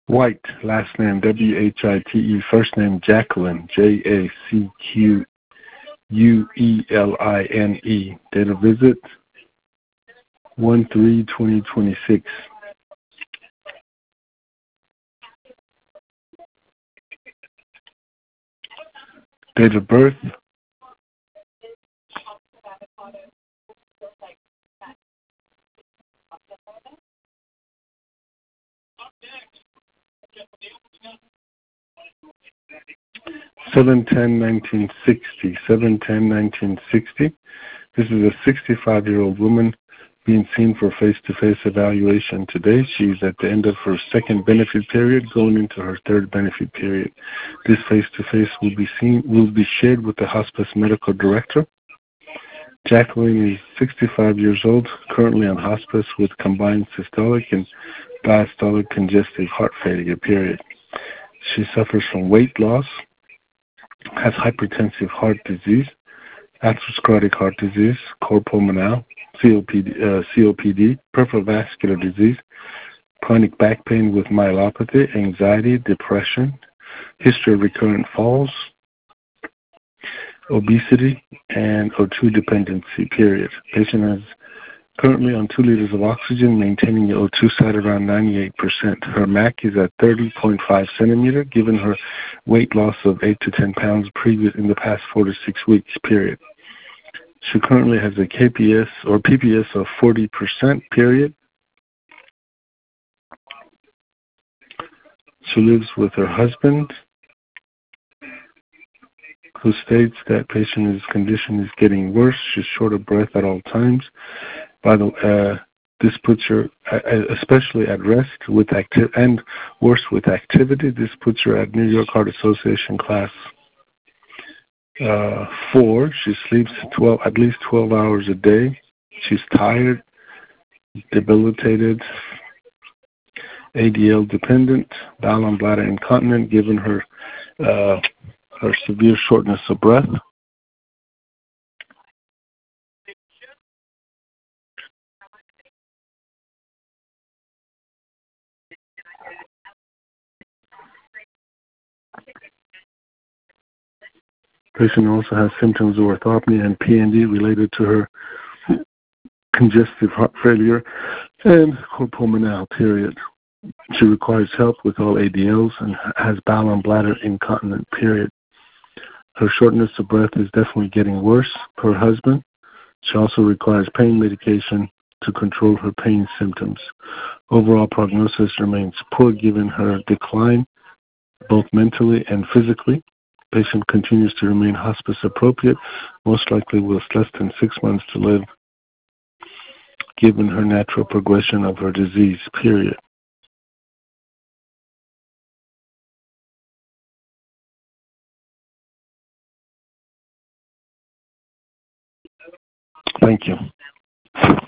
White, last name W-H-I-T-E, first name Jacqueline, J-A-C-Q-U-E-L-I-N-E. Date of visit 1/3/2026. Date of birth 7/10/1960. 7/10/1960. This is a 65-year-old woman being seen for face-to-face evaluation today. She's at the end of her second benefit period, going into her third benefit period. This face-to-face will be shared with the hospice medical director. Jacqueline is 65 years old, currently on hospice with combined systolic and diastolic congestive heart failure, period. She suffers from weight loss, has hypertensive heart disease, atherosclerotic heart disease, cor pulmonale, COPD, peripheral vascular disease, chronic back pain with myelopathy, anxiety, depression, history of recurrent falls, obesity, and O2 dependency, period. Patient is currently on 2 liters of oxygen, maintaining the O2 sat around 98%. Her MAC is at 30.5 centimeter, given her weight loss of 8 to 10 pounds in the past 4 to 6 weeks, period. She currently has a KPS or PPS of 40%, period. She lives with her husband, who states that patient's condition is getting worse. She's short of breath at all times. This puts her, especially at rest and worse with activity. This puts her at New York Heart Association class 4. She sleeps at least 12 hours a day. She's tired, debilitated, ADL dependent, bowel and bladder incontinent, given her severe shortness of breath. Patient also has symptoms of orthopnea and PND related to her congestive heart failure and cor pulmonale, period. She requires help with all ADLs and has bowel and bladder incontinent, period. Her shortness of breath is definitely getting worse per husband. She also requires pain medication to control her pain symptoms. Overall prognosis remains poor given her decline, both mentally and physically. Patient continues to remain hospice appropriate, most likely with less than 6 months to live, given her natural progression of her disease, period. Thank you.